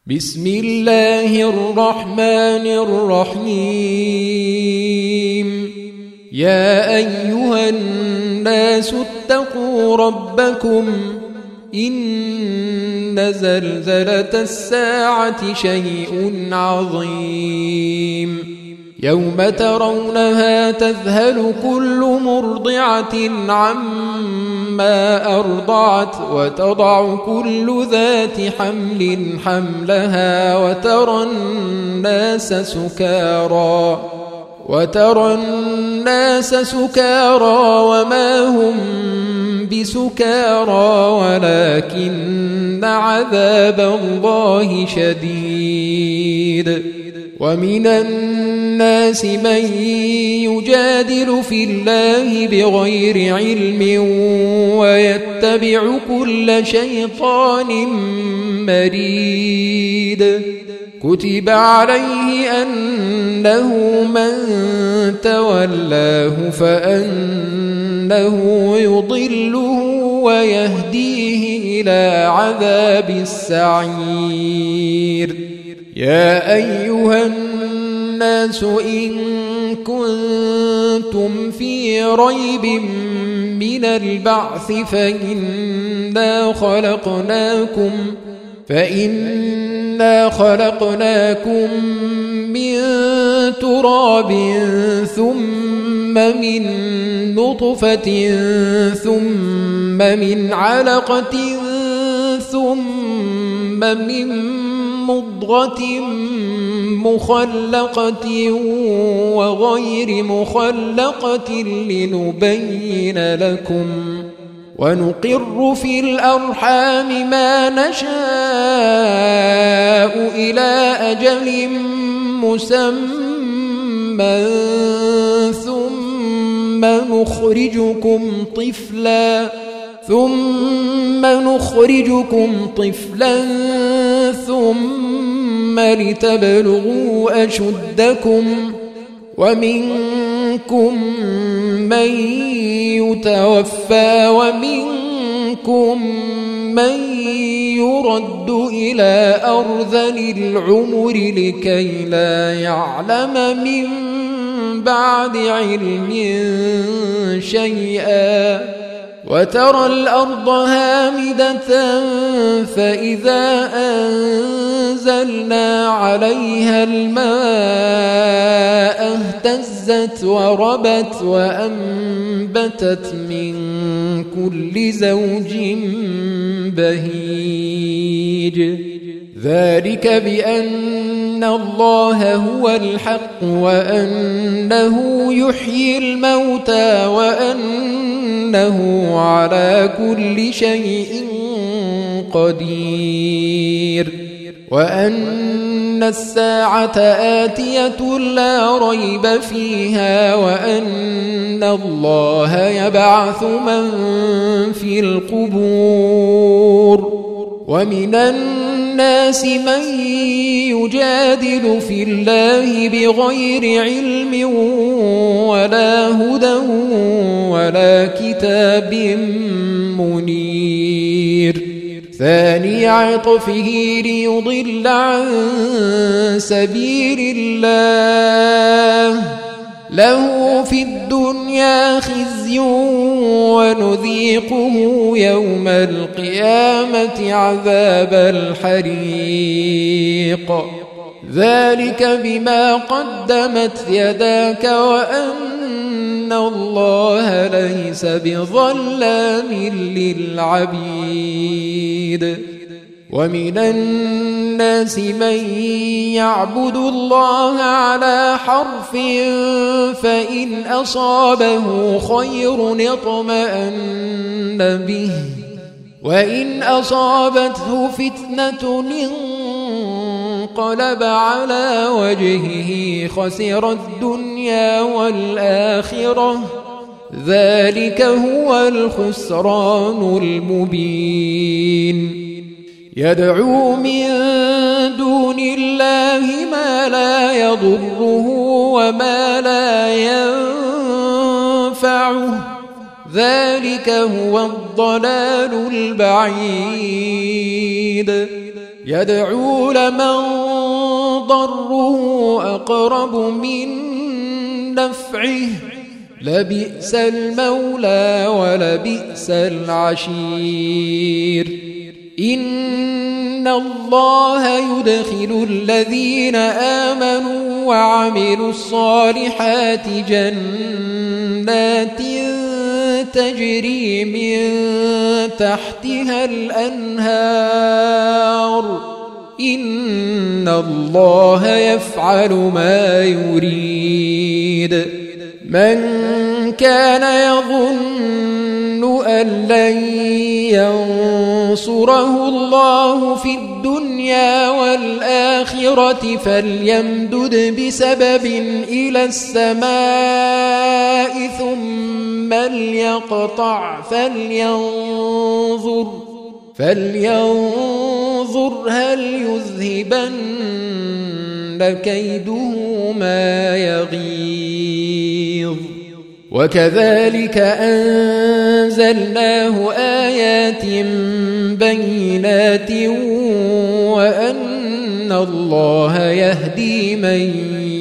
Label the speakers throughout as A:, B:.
A: بسم الله الرحمن الرحيم. يا أيها الناس اتقوا ربكم إن زلزلة الساعة شيء عظيم يوم ترونها تذهل كل مرضعة عما أرضعت وتضع كل ذات حمل حملها وترى الناس سكارى وما هم بسكارى ولكن عذاب الله شديد. ومن الناس من يجادل في الله بغير علم ويتبع كل شيطان مريد. كتب عليه أنه من تولاه فأنه يضله ويهديه إلى عذاب السعير. يا أيها الناس إن كنتم في ريب من البعث فإنا خلقناكم من تراب ثم من نطفة ثم من علقة ثم من مضغة مخلقة وغير مخلقة لنبين لكم ونقر في الأرحام ما نشاء إلى أجل مسمى ثم نخرجكم طفلا ثم لتبلغوا أشدكم ومنكم من يتوفى ومنكم من يرد إلى أرذل العمر لكي لا يعلم من بعد علم شيئا. وترى الأرض هامدة فإذا أنزلنا عليها الماء اهتزت وربت وأنبتت من كل زوج بهيج. ذلك بأن الله هو الحق وأنه يحيي الموتى وأنه على كل شيء قدير. وأن الساعة آتية لا ريب فيها وأن الله يبعث من في القبور. ومن الناس من يجادل في الله بغير علم ولا هدى ولا كتاب منير. ثاني عطفه ليضل عن سبيل الله له في الدنيا خزي ونذيقه يوم القيامة عذاب الحريق. ذلك بما قدمت يداك وأن الله ليس بظلام للعبيد. ومن الناس من يعبد الله على حرف فإن أصابه خير اطمأن به وإن أصابته فتنة انقلب على وجهه خسر الدنيا والآخرة. ذلك هو الخسران المبين. يدعو من دون الله ما لا يضره وما لا ينفعه ذلك هو الضلال البعيد. يدعو لمن ضره أقرب من نفعه لبئس المولى ولبئس العشير إن الله يدخل الذين آمنوا وعملوا الصالحات جنات تجري من تحتها الأنهار إن الله يفعل ما يريد من كان يظن أن لن ينصره الله في الدنيا والآخرة فليمدد بسبب إلى السماء ثم ليقطع فلينظر هل يذهبن كيده ما يغيظ وكذلك أنزلناه آيات بينات وأن الله يهدي من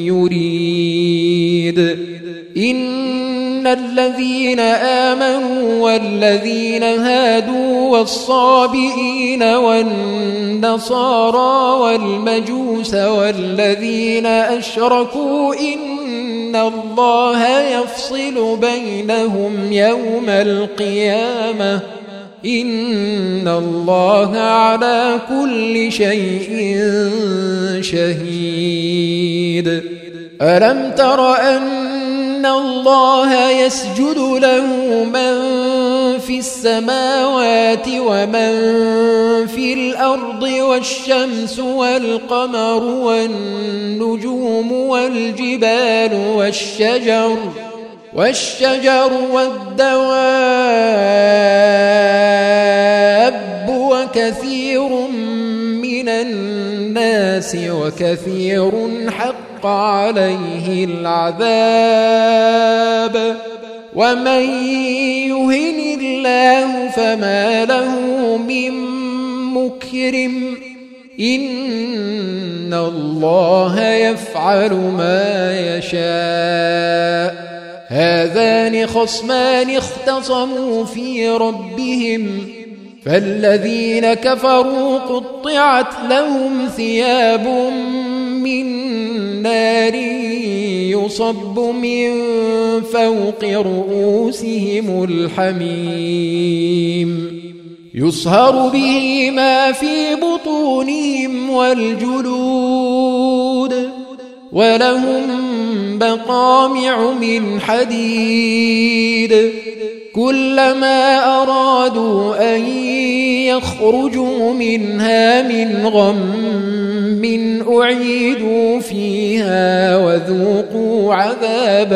A: يريد إن الذين آمنوا والذين هادوا والصابئين والنصارى والمجوس والذين أشركوا إن الله يفصل بينهم يوم القيامة إن الله على كل شيء شهيد ألم تر أن الله يسجد له من في السماوات ومن في الأرض والشمس والقمر والنجوم والجبال والشجر والدواب وكثير من الناس وكثير حق عليه العذاب ومن يهن الله فما له من مكرم إن الله يفعل ما يشاء هذان خصمان اختصموا في ربهم فالذين كفروا قطعت لهم ثياب من نار يصب من فوق رؤوسهم الحميم يصهر به ما في بطونهم والجلود ولهم مقامع من حديد كلما أرادوا أن يخرجوا منها من غم أعيدوا فيها وذوقوا عذاب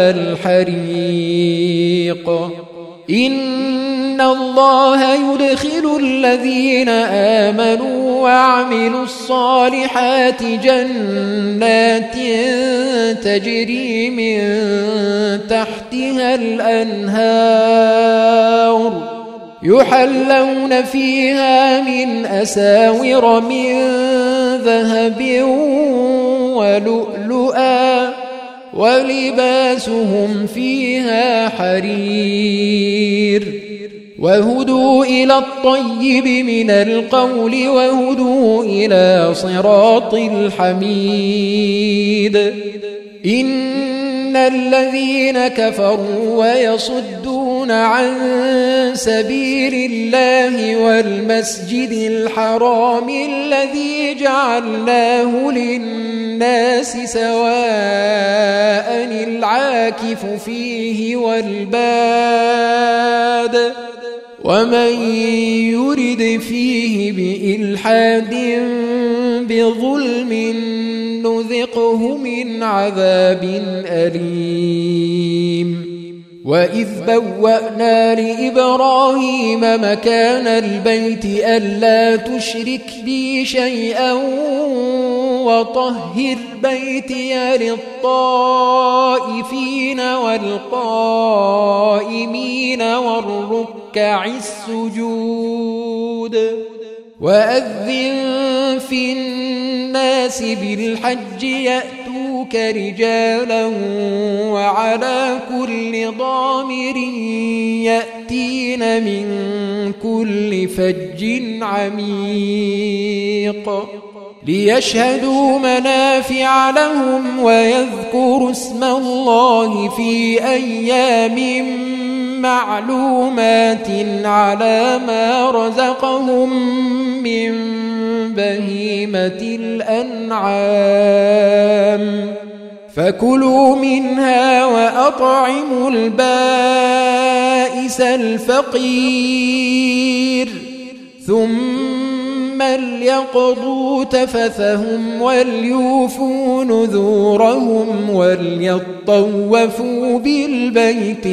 A: الحريق إن الله يدخل الذين آمنوا وعملوا الصالحات جنات تجري من تحتها الأنهار يحلون فيها من أساور من ذهب ولؤلؤا ولباسهم فيها حرير وهدوا إلى الطيب من القول وهدوا إلى صراط الحميد إن الذين كفروا ويصدون عن سبيل الله والمسجد الحرام الذي جعلناه للناس سواء العاكف فيه والباد ومن يرد فيه بإلحاد بظلم نذقه من عذاب أليم وإذ بوأنا لإبراهيم مكان البيت ألا تشرك بي شيئا وطهر بيتي للطائفين والقائمين والركع السجود وأذن في الناس بالحج يأتوك رجالا وعلى كل ضامر يأتين من كل فج عميق ليشهدوا منافع لهم ويذكروا اسم الله في أيام معلومات على ما رزقهم من بهيمة الأنعام فكلوا منها وأطعموا البائس الفقير ثم ليقضوا تفثهم وليوفوا نذورهم وليطوفوا بالبيت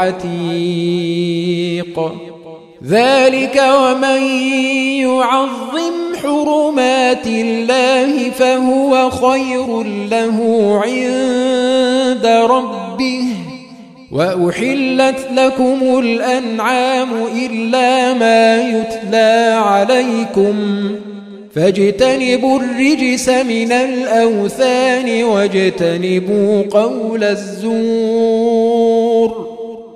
A: العتيق ذلك ومن يعظم حرمات الله فهو خير له عند ربه وأحلت لكم الأنعام إلا ما يتلى عليكم فاجتنبوا الرجس من الأوثان واجتنبوا قول الزور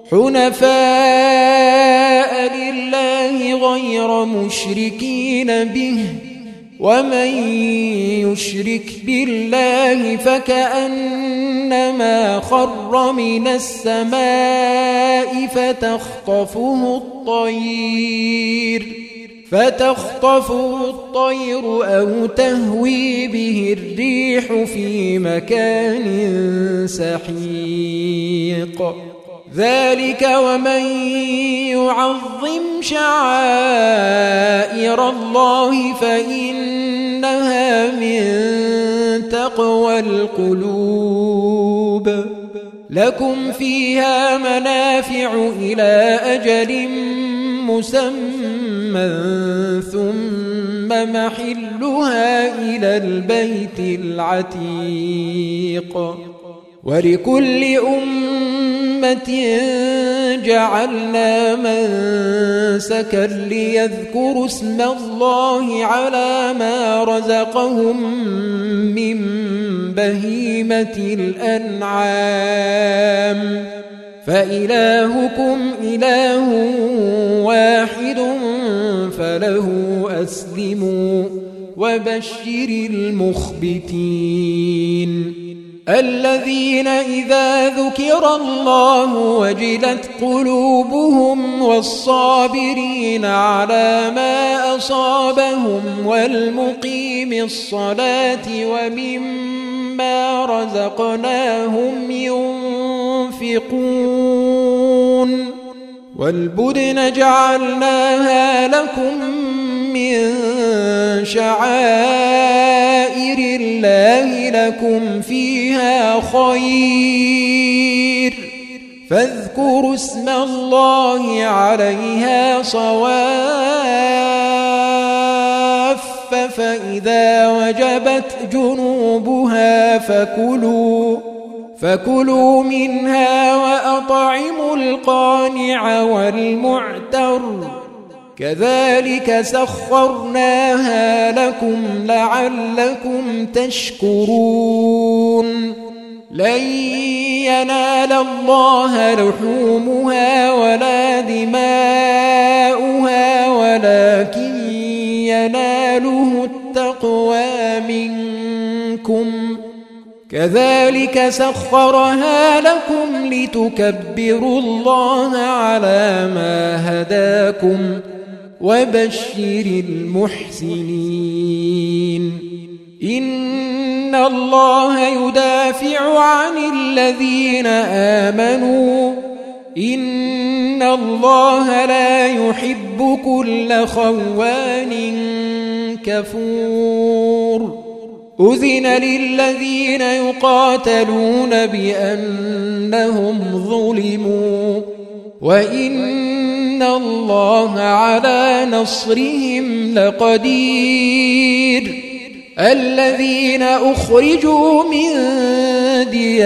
A: حنفاء لله غير مشركين به ومن يشرك بالله فكأنما خر من السماء فتخطفه الطير أو تهوي به الريح في مكان سحيق ذلك ومن يعظم شعائر الله فإنها من تقوى القلوب لكم فيها منافع إلى أجل مسمى ثم محلها إلى البيت العتيق ولكل أمة جعلنا منسكا ليذكروا اسم الله على ما رزقهم من بهيمة الأنعام فإلهكم إله واحد فله أسلموا وبشر المخبتين الذين إذا ذكر الله وجلت قلوبهم والصابرين على ما أصابهم والمقيم الصلاة ومما رزقناهم ينفقون والبدن جعلناها لكم من شعائر الله لكم فيها خير فاذكروا اسم الله عليها صواف فإذا وجبت جنوبها فكلوا منها وأطعموا القانع والمعتر كذلك سخرناها لكم لعلكم تشكرون لن ينال الله لحومها ولا دماؤها ولكن يناله التقوى منكم كذلك سخرها لكم لتكبروا الله على ما هداكم وبشر المحسنين إن الله يدافع عن الذين آمنوا إن الله لا يحب كل خوان كفور أذن للذين يقاتلون بأنهم ظلموا وإن الله على نصرهم لقدير الذين أخرجوا من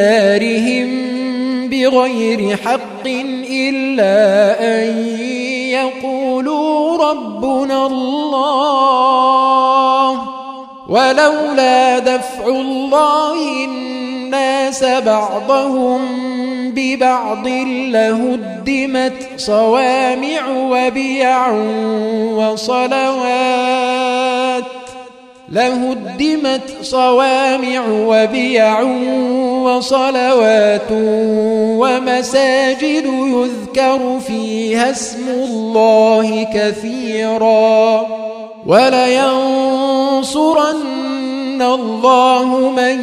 A: ديارهم بغير حق إلا أن يقولوا ربنا الله ولولا دفع الله الناس بعضهم ببعض لهدمت صوامع وبيع وصلوات ومساجد يذكر فيها اسم الله كثيرا ولينصرن الله من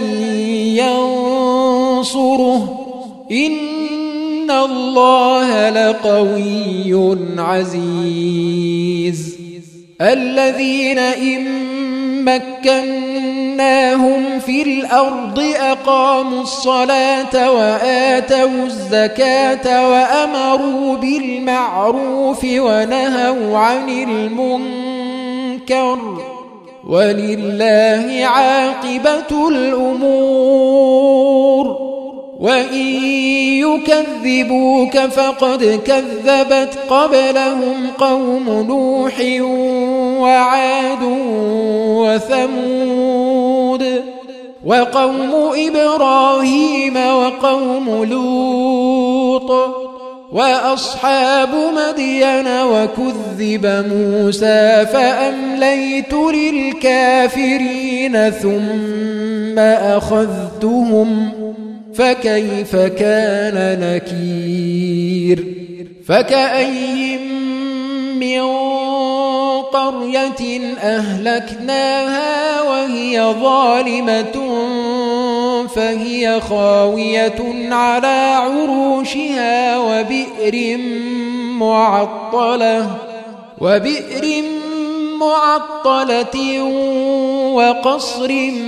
A: ينصره إن الله لقوي عزيز الذين إن مكناهم في الأرض أقاموا الصلاة وآتوا الزكاة وأمروا بالمعروف ونهوا عن المنكر ولله عاقبة الأمور وإن يكذبوك فقد كذبت قبلهم قوم نوح وعاد وثمود وقوم إبراهيم وقوم لوط وأصحاب مدين وكذب موسى فأمليت للكافرين ثم أخذتهم فكيف كان نكير فكأي من قرية أهلكناها وهي ظالمة فهي خاوية على عروشها وبئر معطلة وقصر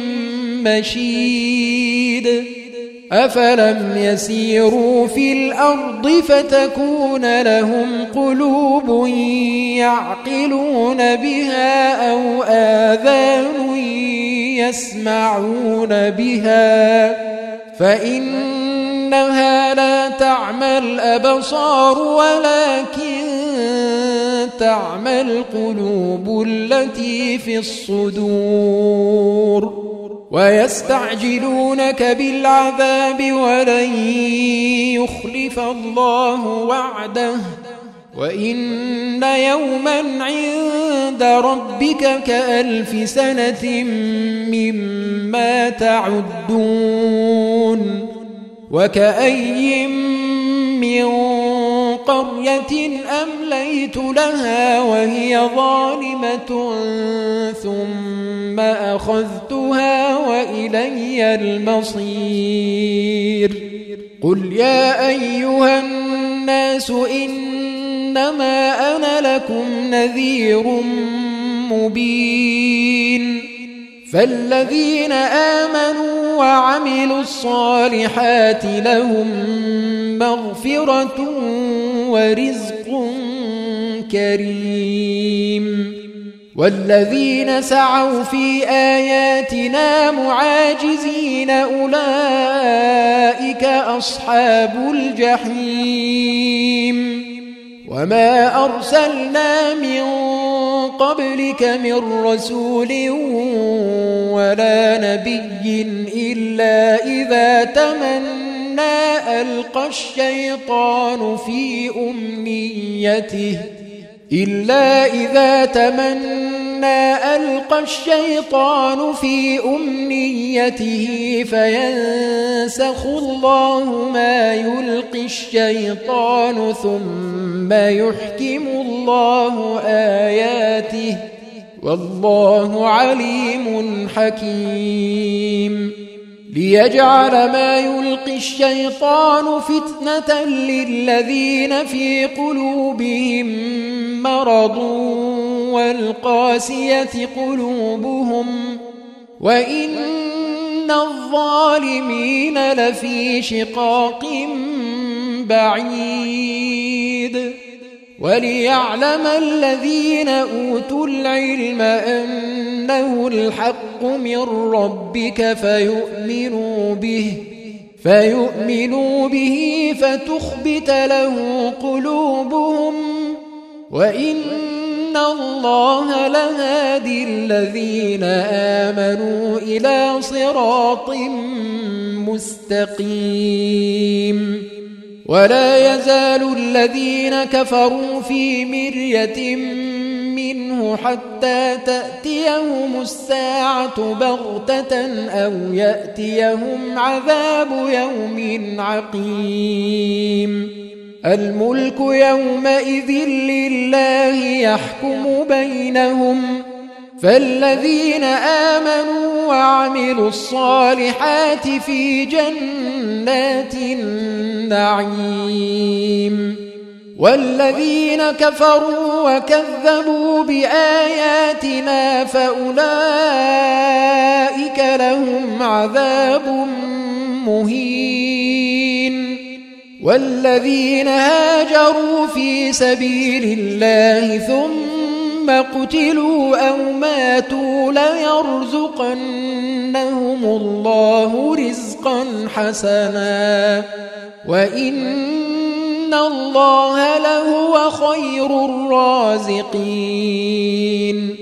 A: مشيد أفلم يسيروا في الأرض فتكون لهم قلوب يعقلون بها أو آذان يسمعون بها فإنها لا تعمى الأبصار ولكن تعمى القلوب التي في الصدور ويستعجلونك بالعذاب ولن يخلف الله وعده وإن يوما عند ربك كألف سنة مما تعدون وكأي من قرية أمليت لها وهي ظالمة ثم أخذتها وإلي المصير قل يا أيها الناس إنما أنا لكم نذير مبين فالذين آمنوا وعملوا الصالحات لهم مغفرة ورزق كريم والذين سعوا في آياتنا معاجزين أولئك أصحاب الجحيم وما أرسلنا من قبلك من رسول ولا نبي إلا إذا تمنى ألقى الشيطان في أمنيته فينسخ الله ما يلقي الشيطان ثم يحكم الله آياته والله عليم حكيم ليجعل ما يلقي الشيطان فتنة للذين في قلوبهم مرض والقاسية قلوبهم وإن الظالمين لفي شقاق بعيد وليعلم الذين أوتوا العلم أنه الحق من ربك فيؤمنوا به فتخبت له قلوبهم وإن الله لهادي الذين آمنوا إلى صراط مستقيم ولا يزال الذين كفروا في مرية منه حتى تأتيهم الساعة بغتة أو يأتيهم عذاب يوم عقيم الملك يومئذ لله يحكم بينهم فالذين آمنوا وعملوا الصالحات في جنات النعيم والذين كفروا وكذبوا بآياتنا فأولئك لهم عذاب مهين والذين هاجروا في سبيل الله ثم قتلوا أو ماتوا ليرزقنهم الله رزقا حسنا وإن الله لهو خير الرازقين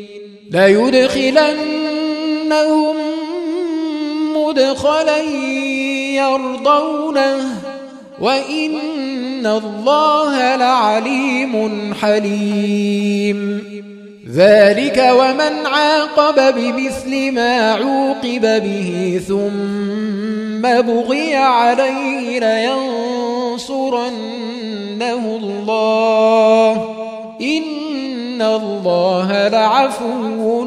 A: ليدخلنهم مدخلا يرضونه وإن الله لعليم حليم ذلك ومن عاقب بمثل ما عوقب به ثم بغي عليه لينصرنه الله إن الله لعفو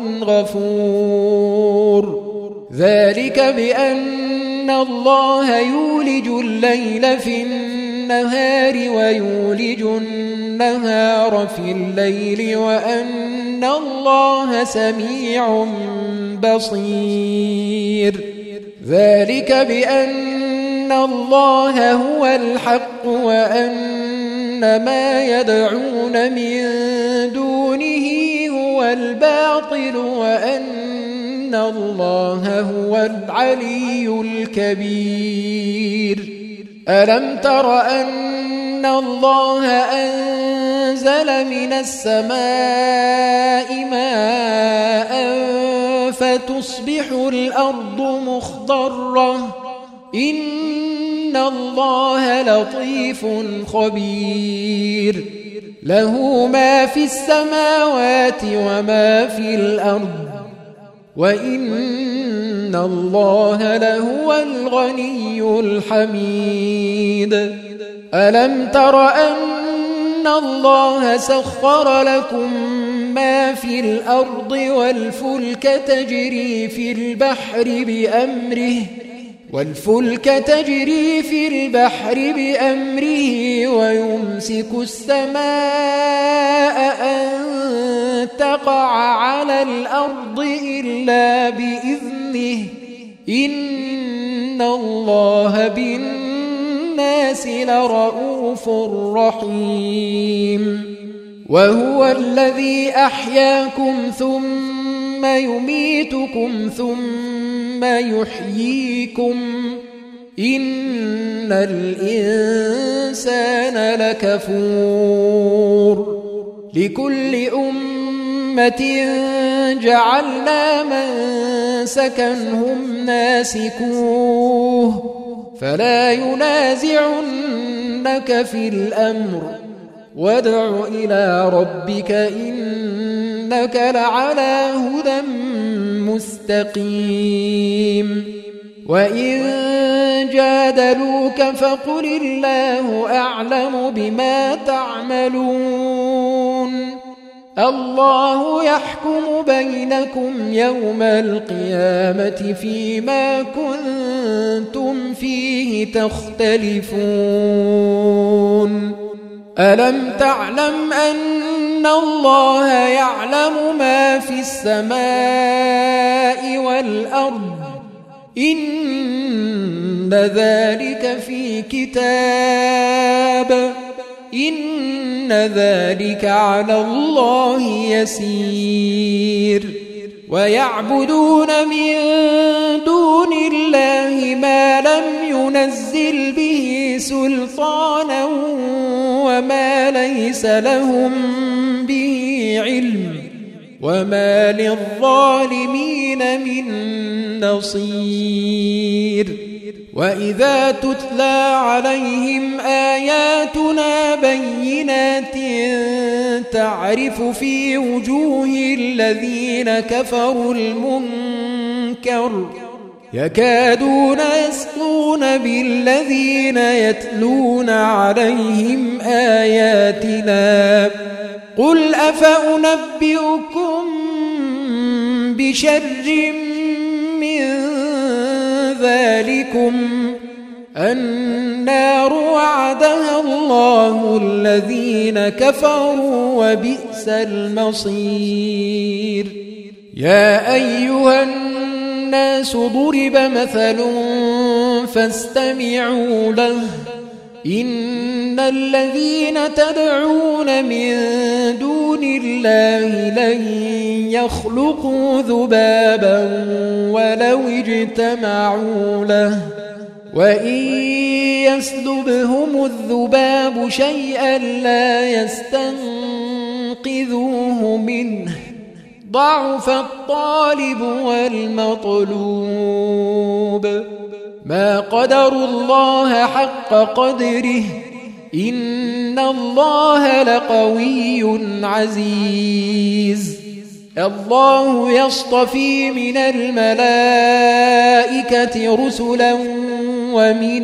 A: غفور ذلك بأن الله يولج الليل في النهار ويولج النهار في الليل وأن الله سميع بصير ذلك بأن الله هو الحق وأن ما يدعون من دونه هو الباطل وأن الله هو العلي الكبير ألم تر أن الله أنزل من السماء ماء فتصبح الأرض مخضرة إن الله لطيف خبير له ما في السماوات وما في الأرض وإن الله لهو الغني الحميد ألم تر أن الله سخر لكم ما في الأرض والفلك تجري في البحر بأمره ويمسك السماء أن تقع على الأرض إلا بإذنه إن الله بالناس لرؤوف رحيم وهو الذي أحياكم ثم يميتكم ثم يحييكم إن الإنسان لكفور لكل أمة جعلنا منسكا هم ناسكوه فلا ينازعنك في الأمر وادع إلى ربك إنك لعلى هدى مستقيم وإن جادلوك فقل الله أعلم بما تعملون الله يحكم بينكم يوم القيامة فيما كنتم فيه تختلفون ألم تعلم أن الله يعلم ما في السماء والأرض إن ذلك في كتاب إن ذلك على الله يسير ويعبدون من دون الله ما لم ينزل به سلطانا وما ليس لهم وما للظالمين من نصير وإذا تتلى عليهم آياتنا بينات تعرف في وجوه الذين كفروا المنكر يكادون يسطون بالذين يتلون عليهم آياتنا قل أفأنبئكم بشر من ذلكم النار وعدها الله الذين كفروا وبئس المصير يا أيها الناس ضرب مثل فاستمعوا له إن الذين تدعون من دون الله لن يخلقوا ذبابا ولو اجتمعوا له وإن يسلبهم الذباب شيئا لا يستنقذوه منه ضعف الطالب والمطلوب ما قدروا الله حق قدره إن الله لقوي عزيز الله يصطفي من الملائكة رسلا ومن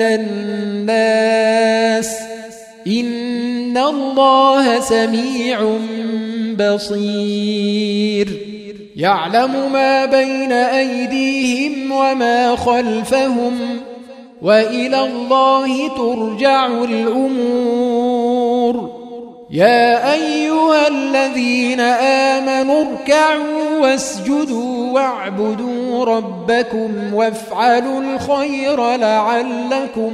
A: الناس إن الله سميع بصير يعلم ما بين أيديهم وما خلفهم وإلى الله ترجع الأمور يا أيها الذين آمنوا اركعوا واسجدوا واعبدوا ربكم وافعلوا الخير لعلكم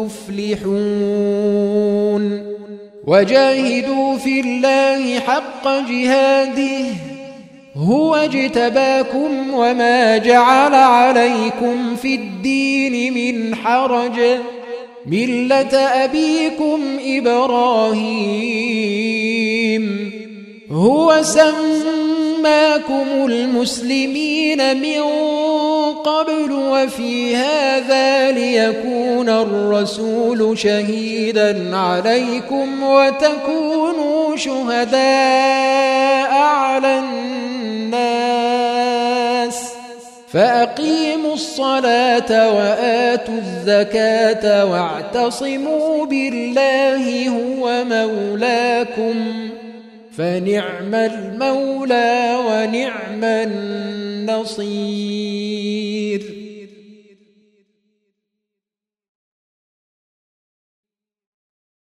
A: تفلحون وجاهدوا في الله حق جهاده هو اجتباكم وما جعل عليكم في الدين من حرج ملة أبيكم إبراهيم هو سماكم المسلمين من قبل وفي هذا ليكون الرسول شهيدا عليكم وتكونوا شهداء على الناس فأقيموا الصلاة وآتوا الزكاة واعتصموا بالله هو مولاكم فنعم المولى ونعم النصير